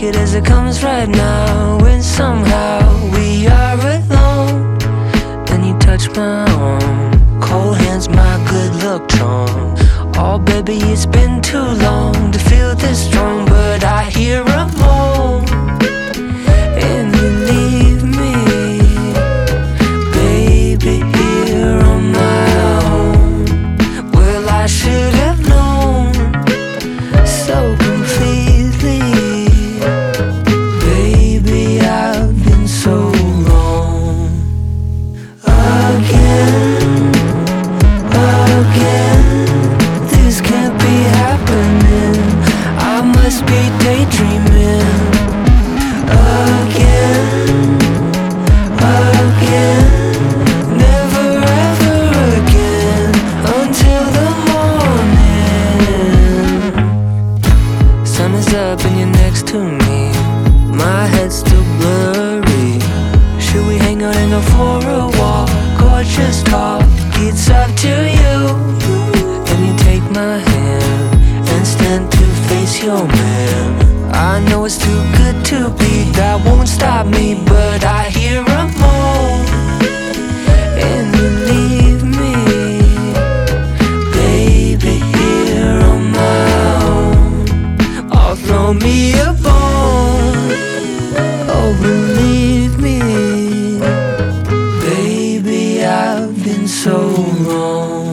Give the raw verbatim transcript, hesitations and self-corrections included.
it as it comes right now. When somehow we are alone, then you touch my arm, cold hands, my good luck charm. Oh baby, it's been too long to feel this strong, but I hear a moan and you leave me, baby, here on my own. Well, I should have known so completely, baby, I've been so wrong. Again, again, this can't be happening, I must be daydreaming. Again, again, never ever again, until the morning. Sun is up and you're next to me, my head's still blurry. Should we hang out and go for a walk, or just talk? It's up to you. And you take my hand and stand to face your man. I know it's too good to be, that won't stop me, but I hear a moan and you leave me, baby, here on my own. Oh, throw me a bone, oh, believe me, baby, I've been so wrong.